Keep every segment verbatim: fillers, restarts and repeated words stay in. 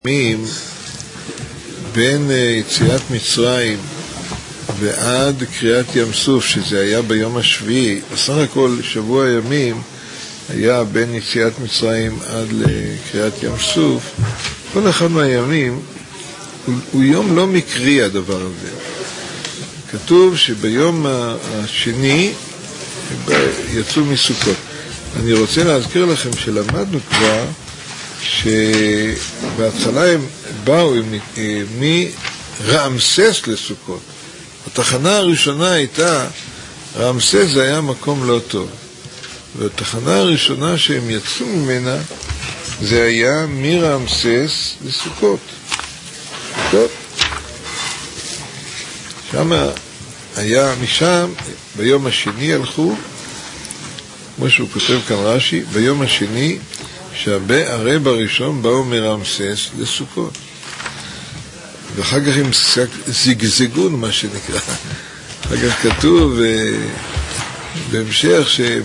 ימים בין יציאת מצרים ועד קריאת ים סוף, שזה היה ביום השביעי, בסך הכל שבוע ימים היה בין יציאת מצרים עד לקריאת ים סוף. כל אחד מהימים הוא, הוא יום לא מקרי הדבר הזה. כתוב שביום השני יצאו מסוכות. אני רוצה להזכיר לכם שלמדנו כבר שבהתחלה הם באו מרעמסס לסוכות. התחנה הראשונה הייתה, רעמסס זה היה מקום לא טוב, והתחנה הראשונה שהם יצאו ממנה זה היה מרעמסס לסוכות. טוב, שם היה, משם ביום השני הלכו, כמו שהוא כותב כאן רש"י, ביום השני שהרי בראשון באו מרעמסס לסוכות, ואחר כך הם זיגזגון, מה שנקרא. אחר כך כתוב בהמשך שהם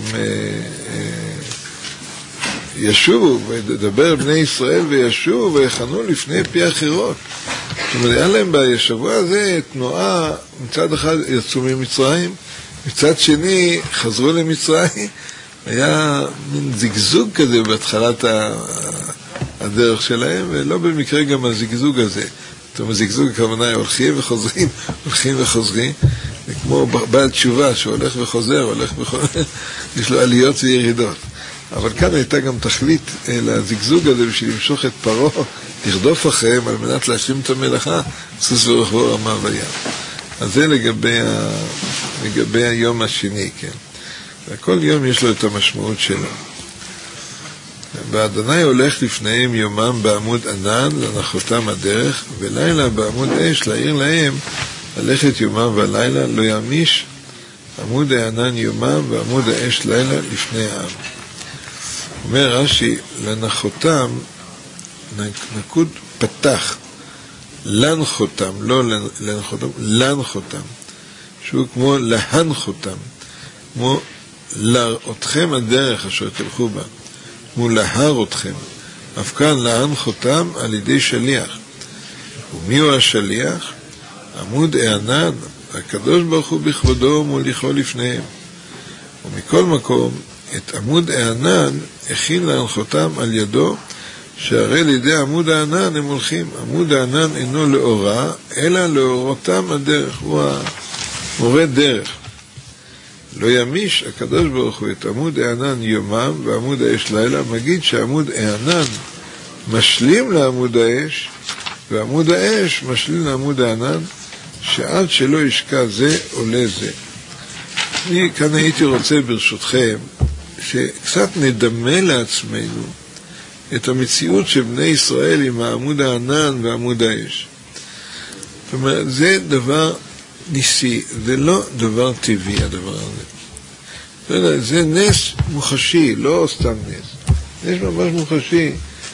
ישובו, ודבר בני ישראל וישובו ויחנו לפני פי אחרות. זאת אומרת, היה להם בשבוע הזה תנועה, מצד אחד יצאו ממצרים, מצד שני חזרו למצרים. היה מין זיגזוג כזה בהתחלת הדרך שלהם, ולא במקרה גם הזיגזוג הזה. זאת אומרת, זיגזוג הכוונה הולכים וחוזרים, הולכים וחוזרים, כמו בעל תשובה שהולך וחוזר, הולך וחוזר, יש לו עליות וירידות. אבל כאן הייתה גם תכלית לזיגזוג הזה בשביל למשוך את פרעה, לרדוף אחריהם על מנת להשלים את המלאכה, סוס ורוכבו רמה בים. אז זה לגבי, ה... לגבי היום השני, כן. וכל יום יש לו את המשמעות שלו. ואדוני הולך לפניהם יומם בעמוד ענן לנחותם הדרך, ולילה בעמוד אש להעיר להם ללכת יומם והלילה, לא ימיש עמוד הענן יומם ועמוד האש לילה לפני העם. אומר רש"י, לנחותם נקוד פתח, לנחותם, לא לנחותם, לנחותם, שהוא כמו להנחותם, כמו להראותכם הדרך אשר תלכו בה, כמו להר אתכם. אף כאן להנחותם על ידי שליח. ומי הוא השליח? עמוד הענן, הקדוש ברוך הוא בכבודו ומוליכו לפניהם. ומכל מקום את עמוד הענן הכין להנחותם על ידו, שהרי לידי עמוד הענן הם הולכים. עמוד הענן אינו לאורה, אלא לאורותם הדרך, הוא המורה דרך. לא ימיש הקדוש ברוך הוא את עמוד הענן יומם ועמוד האש לילה. מגיד שעמוד הענן משלים לעמוד האש, ועמוד האש משלים לעמוד הענן, שעד שלא ישקע זה עולה זה. אני כאן הייתי רוצה ברשותכם שקצת נדמה לעצמנו את המציאות של בני ישראל עם העמוד הענן ועמוד האש. זאת אומרת, זה דבר ניסי, זה לא דבר טבעי הדבר הזה. זה נס מוחשי, לא סתם נס. נס ממש מוחשי,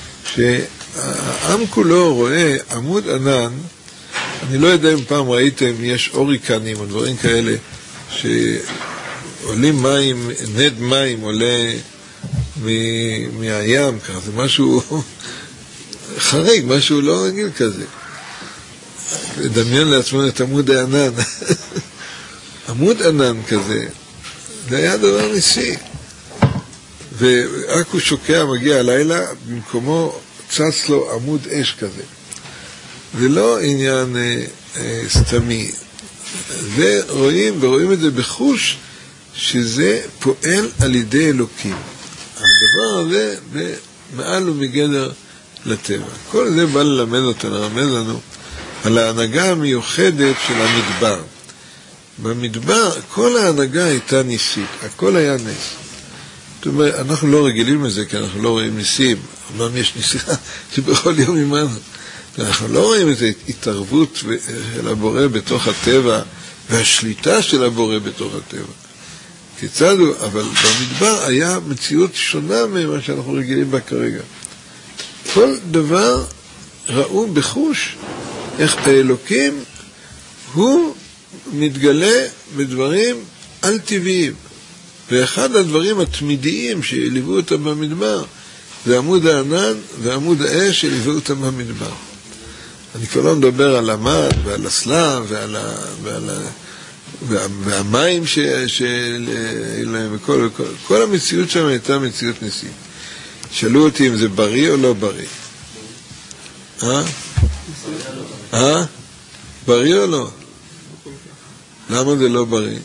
שהעם כולו רואה עמוד ענן. אני לא יודע אם פעם ראיתם, יש אוריקנים או דברים כאלה, שעולים מים, נד מים עולה מ- מהים, ככה, זה משהו חריג, משהו לא רגיל כזה. לדמיין לעצמנו את עמוד הענן. עמוד ענן כזה, זה היה דבר ניסי. ורק הוא שוקע, מגיע הלילה, במקומו צץ לו עמוד אש כזה. זה לא עניין אה, אה, סתמי. ורואים, ורואים את זה בחוש, שזה פועל על ידי אלוקים. הדבר הזה, זה מעל ומגדר לטבע. כל זה בא ללמד אותנו, ללמד לנו, על ההנהגה המיוחדת של המדבר. במדבר, כל ההנהגה הייתה ניסית, הכל היה נס. זאת אומרת, אנחנו לא רגילים לזה, כי אנחנו לא רואים ניסים. אומנם יש ניסה שבכל יום עמנו. אנחנו לא רואים את התערבות של הבורא בתוך הטבע, והשליטה של הבורא בתוך הטבע. כיצד הוא? אבל במדבר היה מציאות שונה ממה שאנחנו רגילים בה כרגע. כל דבר ראו בחוש, איך האלוקים הוא מתגלה בדברים על טבעיים. ואחד הדברים התמידיים שליוו אותם במדבר זה עמוד הענן ועמוד האש שליוו אותם במדבר. אני כבר לא מדבר על המד ועל הסלב ועל, ה, ועל ה, וה, והמים ש, של, וכל, וכל, כל המציאות שם הייתה מציאות ניסים. שאלו אותי אם זה בריא או לא בריא. אה? אה? בריא או לא? למה זה לא בריא?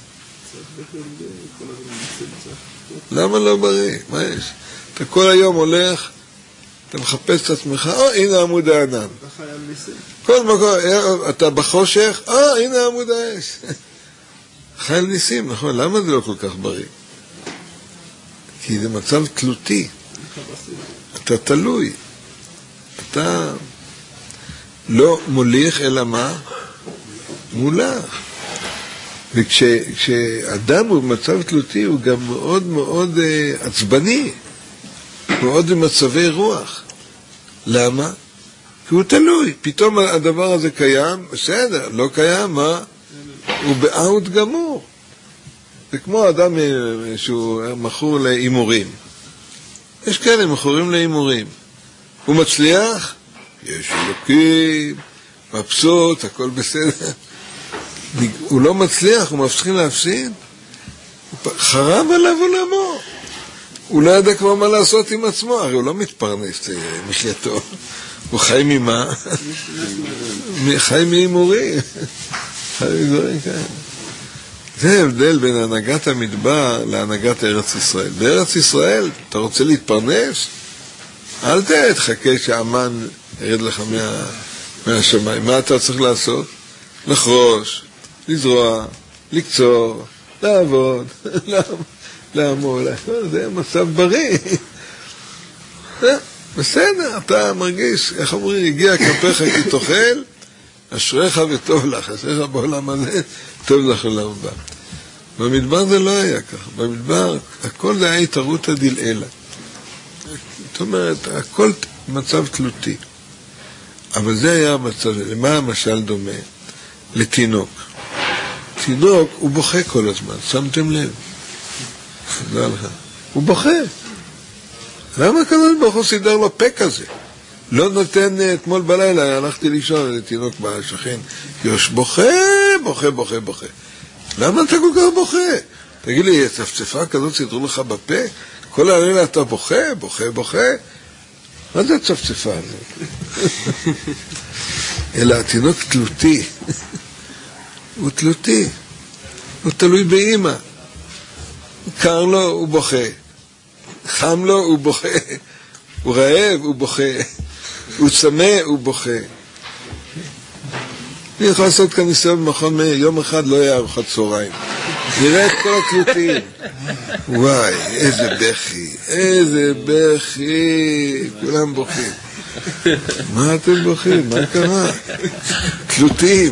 למה לא בריא? מה יש? אתה כל היום הולך, אתה מחפש את עצמך, או הנה עמוד הענן. כל מקום, אתה בחושך, או הנה עמוד האש. חייל ניסים, נכון? למה זה לא כל כך בריא? כי זה מצב תלותי. אתה תלוי. אתה לא מוליך אלא מה? מולך. וכשאדם הוא במצב תלותי הוא גם מאוד מאוד uh, עצבני, מאוד במצבי רוח. למה? כי הוא תלוי. פתאום הדבר הזה קיים, בסדר, לא קיים, מה? הוא באוט גמור. זה כמו אדם שהוא מכור לאימורים. יש כאלה מכורים לאימורים. הוא מצליח, יש אלוקים, מבסוט, הכל בסדר. הוא לא מצליח, הוא מפסיק להפסיד. חרב עליו עולמו. הוא לא ידע כבר מה לעשות עם עצמו, הרי הוא לא מתפרנס מחייתו. הוא חי ממה? חי מאימורים. חי מדברים כאלה. זה ההבדל בין הנהגת המדבר להנהגת ארץ ישראל. בארץ ישראל, אתה רוצה להתפרנס? אל תחכה שהאמן ירד לך מה, מהשמיים. מה אתה צריך לעשות? לחרוש, לזרוע, לקצור, לעבוד, לעמוד. זה מצב בריא. בסדר, אתה מרגיש, איך אומרים, הגיע כפיך כי תאכל, אשריך וטוב לך, אשריך בעולם הזה, טוב לך לעולם הבא. במדבר זה לא היה ככה. במדבר הכל זה היה התערות הדלעילה. זאת אומרת, הכל מצב תלותי. אבל זה היה המצב, למה המשל דומה? לתינוק. תינוק הוא בוכה כל הזמן, שמתם לב? לא לך. הוא בוכה. למה הקדוש ברוך הוא סידר לו פה כזה? לא נותן, אתמול בלילה הלכתי לישון לתינוק בשכן, יוש בוכה, בוכה, בוכה, בוכה. למה אתה כל כך בוכה? תגיד לי, צפצפה כזאת סידרו לך בפה? כל הלילה אתה בוכה, בוכה, בוכה? מה זה הצפצפה הזאת? אלא התינוק תלותי. הוא תלותי. הוא תלוי באמא. קר לו, הוא בוכה. חם לו, הוא בוכה. הוא רעב, הוא בוכה. הוא צמא, הוא בוכה. אני יכול לעשות כאן ניסיון במכון מאיר, יום אחד לא היה ארוחת צהריים. נראה את כל התלותים. וואי, איזה בכי, איזה בכי. כולם בוכים. מה אתם בוכים? מה קרה? תלותים.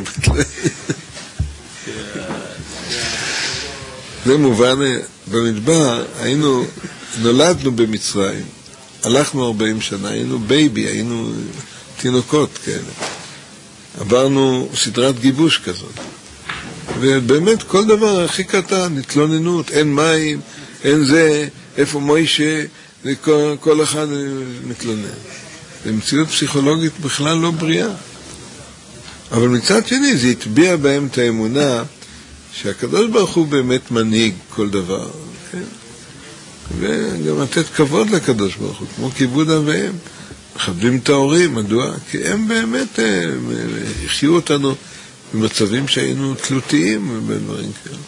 זה מובן, במדבר היינו, נולדנו במצרים, הלכנו ארבעים שנה, היינו בייבי, היינו תינוקות כאלה. עברנו סדרת גיבוש כזאת. ובאמת כל דבר הכי קטן, התלוננות, אין מים, אין זה, איפה מוישה, כל, כל אחד מתלונן. זה מציאות פסיכולוגית בכלל לא בריאה. אבל מצד שני זה התביע בהם את האמונה שהקדוש ברוך הוא באמת מנהיג כל דבר. כן? וגם לתת כבוד לקדוש ברוך הוא, כמו כיבוד אביהם. מכבדים את ההורים, מדוע? כי הם באמת הם, החיו אותנו במצבים שהיינו תלותיים ובדברים כאלה.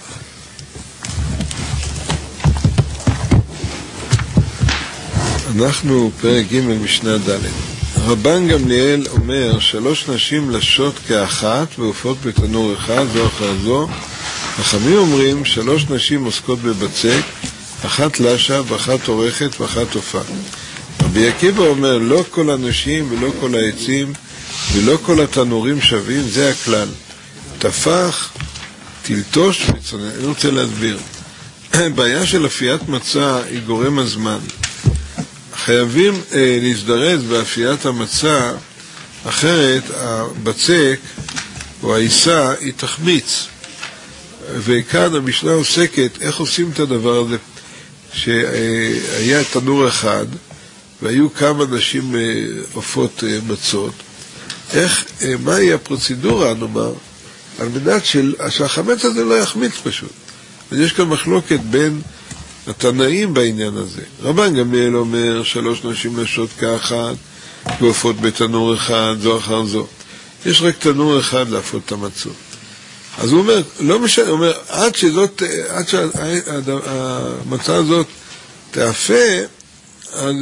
אנחנו פרק ג' משנה ד'. רבן גמליאל אומר שלוש נשים לשות כאחת ועופות בתנור אחד זו אחר זו. חכמים אומרים שלוש נשים עוסקות בבצק, אחת לשה ואחת עורכת ואחת עופה. רבי עקיבא אומר לא כל הנשים ולא כל העצים ולא כל התנורים שווים, זה הכלל. תפח, תלתוש וצונן. אני רוצה להסביר. בעיה של אפיית מצה היא גורם הזמן. חייבים אה, להזדרז באפיית המצה, אחרת הבצק או העיסה היא תחמיץ. וכאן המשנה עוסקת איך עושים את הדבר הזה, שהיה תנור אחד והיו כמה נשים עופות מצות, איך, מהי הפרוצדורה, נאמר, על מנת של, שהחמץ הזה לא יחמיץ פשוט. אז יש כאן מחלוקת בין התנאים בעניין הזה. רבן גמליאל אומר, שלוש נשים לשוד כאחת, ועופות בתנור אחד, זו אחר זו. יש רק תנור אחד להפות את המצות. אז הוא אומר, לא משנה, הוא אומר, עד שזאת, עד שהמצה הזאת תאפה, אז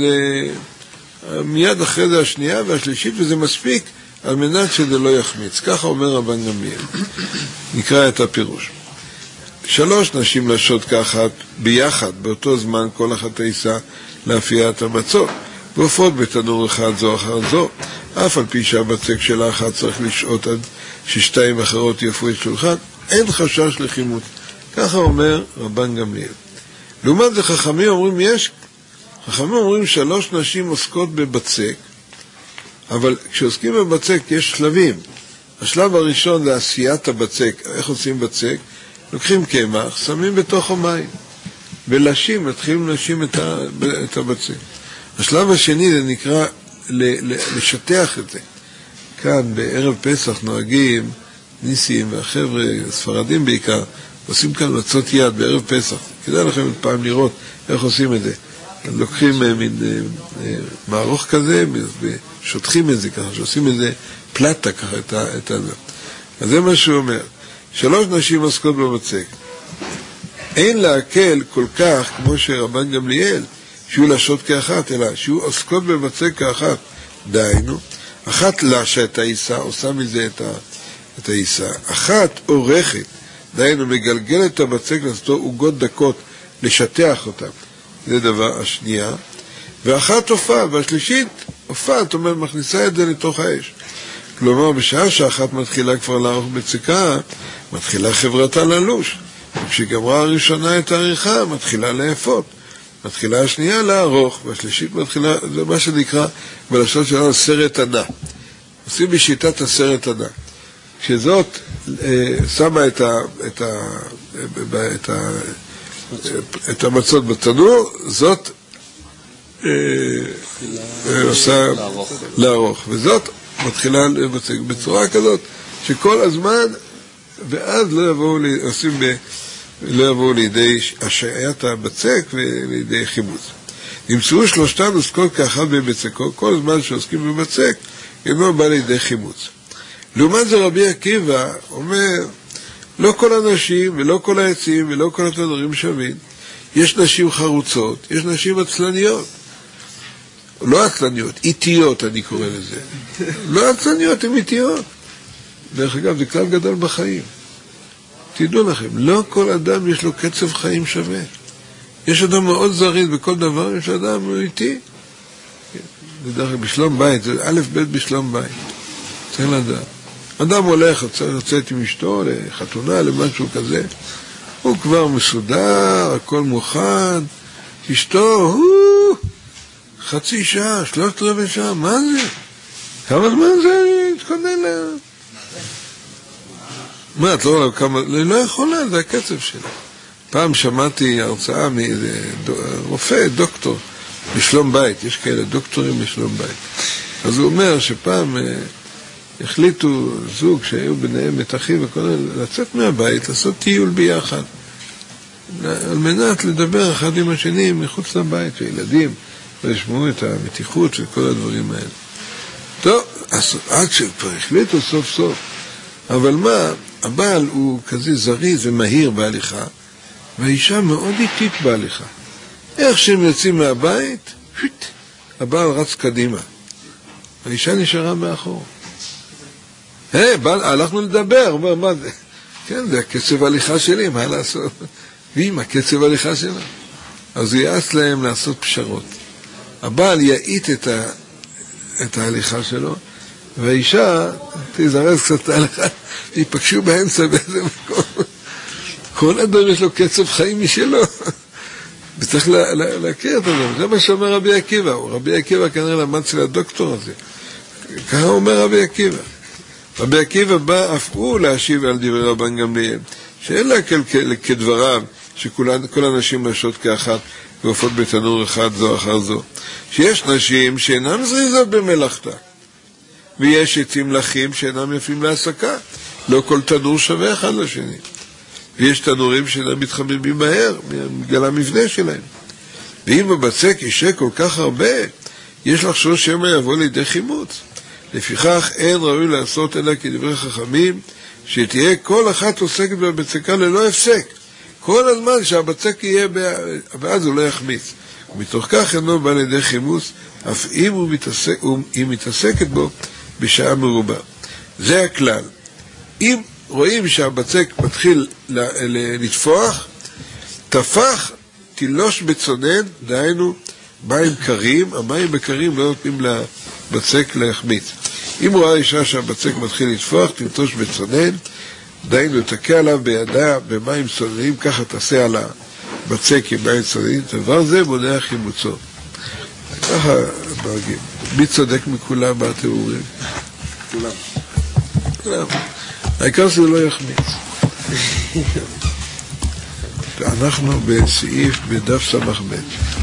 מיד אחרי זה השנייה והשלישית, וזה מספיק על מנת שזה לא יחמיץ. ככה אומר רבן גמליאל. נקרא את הפירוש. שלוש נשים לשוד כאחת ביחד, באותו זמן כל אחת תיסה להפיית המצות, ועופות בתנור אחד זו אחר זו, אף על פי שהבצק של האחת צריך לשעות עד ששתיים אחרות יפו את שולחן, אין חשש לחימוץ. ככה אומר רבן גמליאל. לעומת זה חכמים אומרים, יש, חכמים אומרים שלוש נשים עוסקות בבצק, אבל כשעוסקים בבצק יש שלבים. השלב הראשון זה עשיית הבצק. איך עושים בצק? לוקחים קמח, שמים בתוך המים, ולשים, מתחילים לשים את, ה, את הבצק. השלב השני זה נקרא ל, ל, לשטח את זה. כאן בערב פסח נוהגים ניסים והחבר'ה, ספרדים בעיקר, עושים כאן מצות יד בערב פסח. כדאי לכם פעם לראות איך עושים את זה. לוקחים מין מערוך כזה, ושותחים את זה ככה, שעושים את זה פלטה ככה, את ה... את ה... אז זה מה שהוא אומר. שלוש נשים עוסקות בבצק. אין להקל כל כך כמו שרבן גמליאל, שהוא לשוד כאחת, אלא שהוא עוסקות בבצק כאחת. דיינו, אחת לשה את העיסה, עושה מזה את, ה... את העיסה. אחת עורכת, דיינו, מגלגלת את הבצק לעשותו עוגות דקות, לשטח אותם. זה דבר השנייה. ואחת הופעה, והשלישית הופעה, זאת אומרת, מכניסה את זה לתוך האש. כלומר, בשעה שאחת מתחילה כבר לערוך בצקה, מתחילה חברתה ללוש. וכשגמרה הראשונה את העריכה, מתחילה לאפות. מתחילה השנייה לערוך, והשלישית מתחילה, זה מה שנקרא בלשון שלנו סרט ענה. עושים בשיטת הסרט ענה. כשזאת אה, שמה את ה... את ה... את ה... את המצות בתנור, זאת אה, עושה לערוך. וזאת מתחילה לבצק בצורה כזאת, שכל הזמן, ואז לא יבואו, עושים ב... לא יבואו לידי השעיית הבצק ולידי חימוץ. נמצאו שלושתן עוסקות כאחת בבצקו, כל הזמן שעוסקים בבצק, אינו בא לידי חימוץ. לעומת זה רבי עקיבא אומר, לא כל הנשים ולא כל העצים ולא כל התנורים שווים. יש נשים חרוצות, יש נשים עצלניות. לא עצלניות, איטיות אני קורא לזה. לא עצלניות, הן איטיות. דרך אגב, זה כלל גדול בחיים. תדעו לכם, לא כל אדם יש לו קצב חיים שווה. יש אדם מאוד זריז בכל דבר, יש אדם איטי. בדרך כלל בשלום בית, זה א' ב' בשלום בית. צריך לדעת. אדם הולך, צריך לצאת עם אשתו לחתונה, למשהו כזה, הוא כבר מסודר, הכל מוכן, אשתו, הוא, חצי שעה, שלושת רבעי שעה, מה זה? כמה זמן זה התכונן לה? מה, את לא, כמה, לא יכולה, זה הקצב שלה. פעם שמעתי הרצאה מאיזה רופא, דוקטור, בשלום בית, יש כאלה דוקטורים בשלום בית. אז הוא אומר שפעם החליטו זוג שהיו ביניהם מתחים וכל לצאת מהבית, לעשות טיול ביחד, על מנת לדבר אחד עם השני מחוץ לבית, וילדים, וישמעו את המתיחות וכל הדברים האלה. טוב, אז עד שכבר החליטו סוף סוף, אבל מה, הבעל הוא כזה זריז ומהיר בהליכה, והאישה מאוד איטית בהליכה. איך שהם יוצאים מהבית, הבעל רץ קדימה, האישה נשארה מאחור. היי, הלכנו לדבר, אומר, מה זה? כן, זה הקצב ההליכה שלי, מה לעשות? ואם הקצב ההליכה שלה. אז הוא יעץ להם לעשות פשרות. הבעל יעיט את, ה, את ההליכה שלו, והאישה תזרז קצת את ההליכה, ייפגשו באמצע באיזה מקום. כל אדם יש לו קצב חיים משלו. וצריך לה, לה, להכיר את זה. זה מה שאומר רבי עקיבא. רבי עקיבא כנראה למד של הדוקטור הזה. ככה אומר רבי עקיבא. רבי עקיבא בא אף הוא להשיב על דברי רבן גמליאל, שאין להקל כדבריו שכל הנשים לשות כאחת, ועופות בתנור אחד זו אחר זו. שיש נשים שאינם זריזות במלאכתה, ויש עצים לחים שאינם יפים להסקה. לא כל תנור שווה אחד לשני. ויש תנורים שאינם מתחממים מהר, בגלל המבנה שלהם. ואם בבצק ישק כל כך הרבה, יש לחשוש שמא יבוא לידי חימוץ. לפיכך אין ראוי לעשות אלא כדברי חכמים, שתהיה כל אחת עוסקת בבצקה ללא הפסק. כל הזמן שהבצק יהיה, ואז הוא לא יחמיץ. ומתוך כך אינו בא לידי חימוץ, אף אם הוא מתעסק, היא מתעסקת בו בשעה מרובה. זה הכלל. אם רואים שהבצק מתחיל לתפוח, תפח, תילוש בצונן, דהיינו מים קרים, המים בקרים לא נותנים לבצק להחמיץ. אם רואה אישה שהבצק מתחיל לתפוח, תלטוש בצונן, דהיינו תקע עליו בידה במים צוננים, ככה תעשה על הבצק עם מים צוננים, דבר זה מונע חימוצו. ככה מרגים. מי צודק מכולם בתיאורים? כולם. כולם. העיקר שזה לא יחמיץ. אנחנו בסעיף בדף סמך ב'.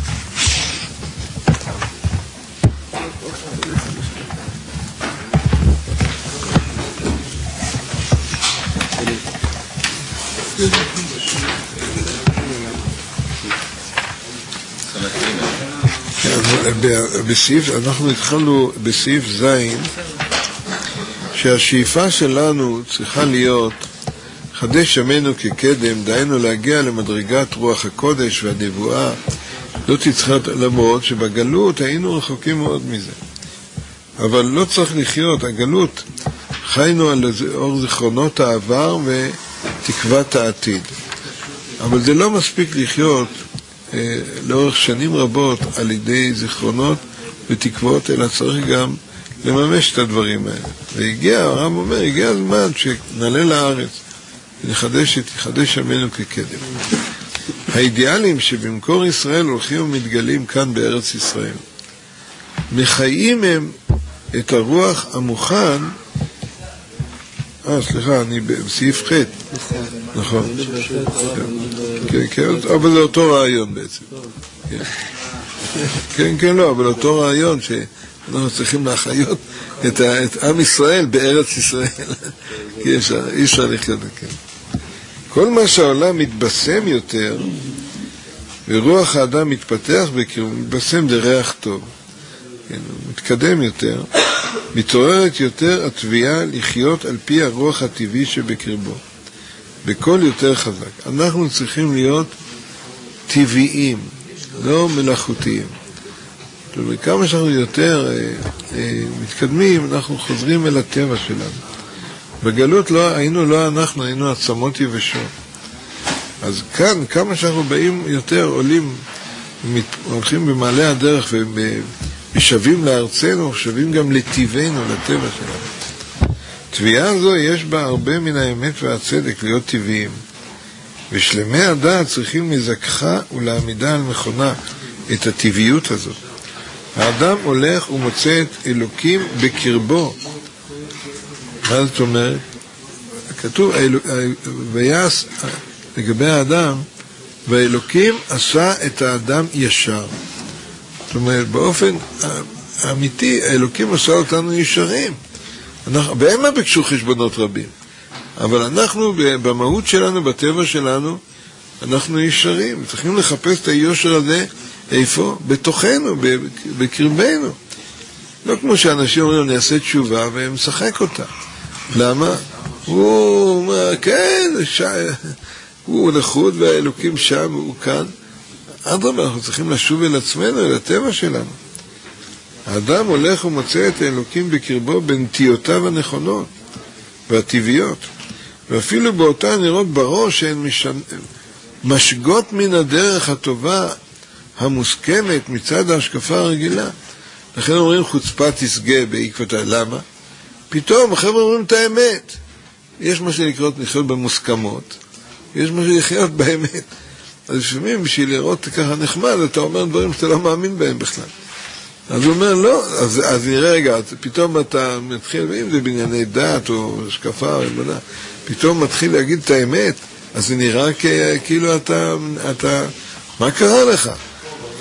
בסעיף, אנחנו התחלנו בסעיף זין, שהשאיפה שלנו צריכה להיות חדש ימינו כקדם, דהיינו להגיע למדרגת רוח הקודש והנבואה. זאת צריכה, למרות שבגלות היינו רחוקים מאוד מזה, אבל לא צריך לחיות. הגלות חיינו על אור זיכרונות העבר ותקוות העתיד, אבל זה לא מספיק לחיות אה, לאורך שנים רבות על ידי זיכרונות ותקוות, אלא צריך גם לממש את הדברים האלה. והגיע, הרב אומר, הגיע הזמן שנעלה לארץ ונחדש את יחדש ימינו כקדם. האידיאלים שבמקור ישראל הולכים ומתגלים כאן בארץ ישראל, מחיים הם את הרוח המוכן. אה, סליחה, אני בסעיף ח'. נכון. כן, כן, אבל זה אותו רעיון בעצם. כן, כן, לא, אבל אותו רעיון שאנחנו צריכים להחיות את, את עם ישראל בארץ ישראל. כי אי אפשר לחיות, כן. כל מה שהעולם מתבשם יותר, ורוח האדם מתפתח בקרבו, מתבשם דריח טוב, כן, הוא מתקדם יותר, מתעוררת יותר התביעה לחיות על פי הרוח הטבעי שבקרבו, בכל יותר חזק. אנחנו צריכים להיות טבעיים, לא מלאכותיים. וכמה שאנחנו יותר אה, אה, מתקדמים, אנחנו חוזרים אל הטבע שלנו. בגלות לא, היינו לא אנחנו, היינו עצמות יבשות. אז כאן, כמה שאנחנו באים יותר, עולים, הולכים במעלה הדרך ומשווים לארצנו, שווים גם לטבענו, לטבע שלנו. תביעה הזו יש בה הרבה מן האמת והצדק להיות טבעיים. ושלמי הדעת צריכים לזכחה ולעמידה על מכונה את הטבעיות הזאת. האדם הולך ומוצא את אלוקים בקרבו. מה זאת אומרת? כתוב, ויעש לגבי האדם, והאלוקים עשה את האדם ישר. זאת אומרת, באופן אמיתי, האלוקים עשה אותנו ישרים. אנחנו, והם ביקשו חשבונות רבים. אבל אנחנו, במהות שלנו, בטבע שלנו, אנחנו ישרים. צריכים לחפש את היושר הזה, איפה? בתוכנו, בקרבנו. לא כמו שאנשים אומרים, אני אעשה תשובה, והם משחק אותה. למה? הוא אומר, כן, ש... הוא לחוד והאלוקים שם, הוא כאן. אדרבה, אנחנו צריכים לשוב אל עצמנו, אל הטבע שלנו. האדם הולך ומוצא את האלוקים בקרבו בנטיותיו הנכונות והטבעיות. ואפילו באותן נראות בראש שהן משנ... משגות מן הדרך הטובה המוסכמת מצד ההשקפה הרגילה. לכן אומרים חוצפה תסגה בעקבותיה. למה? פתאום החבר'ה אומרים את האמת. יש מה שנקרא לחיות במוסכמות, יש מה שלחיות באמת. אז לפעמים בשביל לראות ככה נחמד, אתה אומר דברים שאתה לא מאמין בהם בכלל. אז הוא אומר לא, אז, אז נראה רגע, פתאום אתה מתחיל, ואם זה בענייני דת או השקפה או אמונה, פתאום מתחיל להגיד את האמת, אז זה נראה כאילו אתה, אתה, מה קרה לך?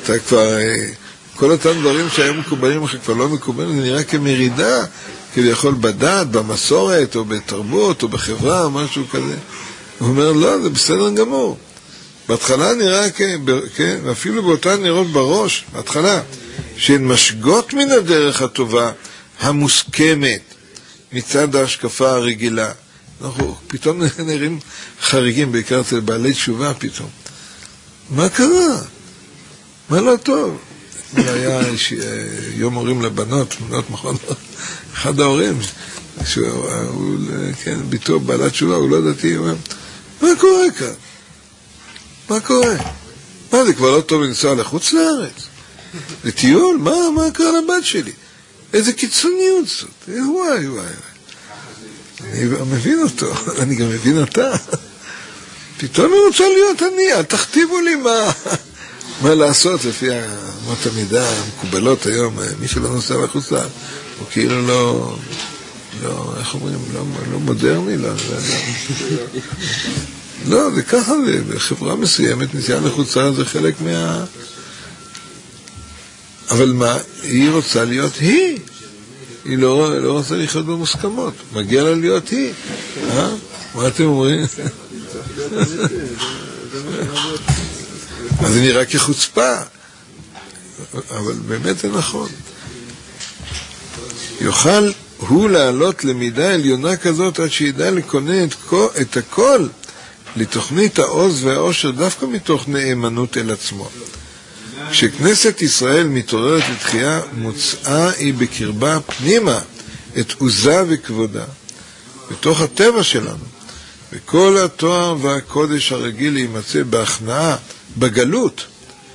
אתה כבר, כל אותם דברים שהיו מקובלים לך כבר לא מקובלים, זה נראה כמרידה, כביכול בדת, במסורת, או בתרבות, או בחברה, או משהו כזה. הוא אומר, לא, זה בסדר גמור. בהתחלה נראה, כן, כן, ואפילו באותן נראות בראש, בהתחלה, שהן משגות מן הדרך הטובה, המוסכמת, מצד ההשקפה הרגילה. אנחנו פתאום נראים חריגים, בעיקר אצל בעלי תשובה פתאום. מה קרה? מה לא טוב? היה יום הורים לבנות, תמונות מכונות, אחד ההורים, שהוא, כן, ביתו בעלת תשובה, הוא לא דתי, הוא אומר, מה קורה כאן? מה קורה? מה, זה כבר לא טוב לנסוע לחוץ לארץ? לטיול? מה, מה קרה לבת שלי? איזה קיצוניות זאת? וואי, וואי. אני מבין אותו, אני גם מבין אותה. פתאום אני רוצה להיות אני, אל תכתיבו לי מה, מה לעשות לפי אמות המידה המקובלות היום. מי שלא נוסע לחוץ לארץ, הוא כאילו לא, לא, איך אומרים, לא, לא מודרני, לא, לא, לא. לא, זה ככה, זה, בחברה מסוימת, נסיעה לחוץ לארץ זה חלק מה... אבל מה, היא רוצה להיות היא. היא לא, לא רוצה לחיות במוסכמות. מגיע לה להיות היא. אה? מה אתם אומרים? אז זה נראה כחוצפה. אבל באמת זה נכון. יוכל הוא לעלות למידה עליונה כזאת עד שידע לקונן את הכל לתוכנית העוז והאושר דווקא מתוך נאמנות אל עצמו. כשכנסת ישראל מתעוררת לתחייה, מוצאה היא בקרבה פנימה את עוזה וכבודה בתוך הטבע שלנו, וכל התואר והקודש הרגיל להימצא בהכנעה בגלות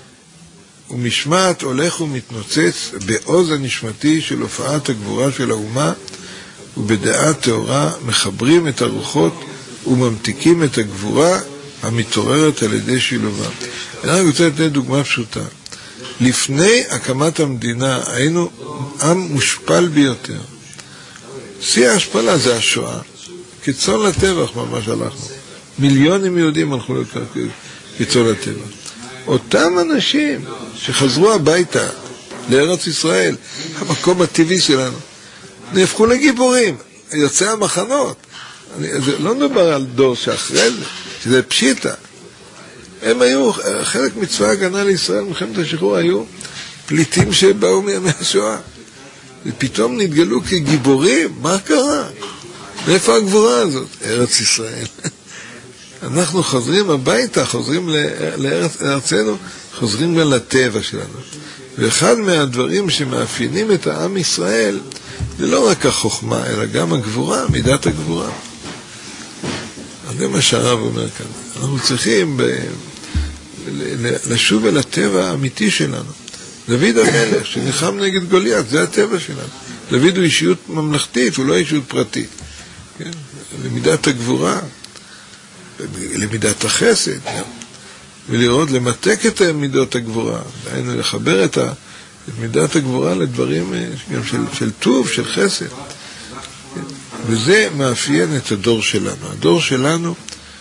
ומשמעת הולך ומתנוצץ בעוז הנשמתי של הופעת הגבורה של האומה, ובדעה תאורה מחברים את הרוחות וממתיקים את הגבורה המתעוררת על ידי שילובה. אני רוצה לתת דוגמה פשוטה. לפני הקמת המדינה היינו עם מושפל ביותר. שיא ההשפלה זה השואה. קיצון לטבח ממש הלכנו. מיליונים יהודים הלכו קיצון לטבח. אותם אנשים שחזרו הביתה לארץ ישראל, המקום הטבעי שלנו, נהפכו לגיבורים, יוצאי המחנות. אני, זה לא מדבר על דור שאחרי זה, שזה פשיטה. הם היו, חלק מצבא הגנה לישראל, מלחמת השחרור, היו פליטים שבאו מימי השואה. ופתאום נתגלו כגיבורים, מה קרה? מאיפה הגבורה הזאת? ארץ ישראל. אנחנו חוזרים הביתה, חוזרים לארץ, לארצנו, חוזרים גם לטבע שלנו. ואחד מהדברים שמאפיינים את העם ישראל, זה לא רק החוכמה, אלא גם הגבורה, מידת הגבורה. זה מה שהרב אומר כאן. אנחנו צריכים ב... לשוב אל הטבע האמיתי שלנו. דוד המלך שנחם נגד גוליית, זה הטבע שלנו. דוד הוא אישיות ממלכתית, הוא לא אישיות פרטית. כן? למידת הגבורה, למידת החסד, ולראות, למתק את מידות הגבורה, דהיינו לחבר את, ה... את מידת הגבורה לדברים גם של, של טוב, של חסד. וזה מאפיין את הדור שלנו. הדור שלנו,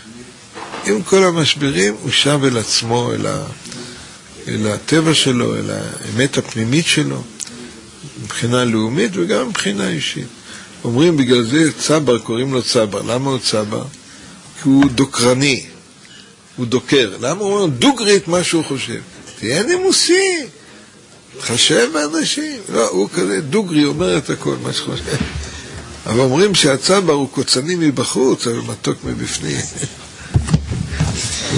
עם כל המשברים, הוא שב אל עצמו, אל, ה... אל הטבע שלו, אל האמת הפנימית שלו, מבחינה לאומית וגם מבחינה אישית. אומרים בגלל זה צבר, קוראים לו צבר. למה הוא צבר? כי הוא דוקרני, הוא דוקר. למה הוא אומר דוגרי את מה שהוא חושב? תהיה נימוסי, חשב באנשים. לא, הוא כזה דוגרי, אומר את הכל מה שחושב. אבל אומרים שהצבר הוא קוצני מבחוץ, אבל מתוק מבפנים.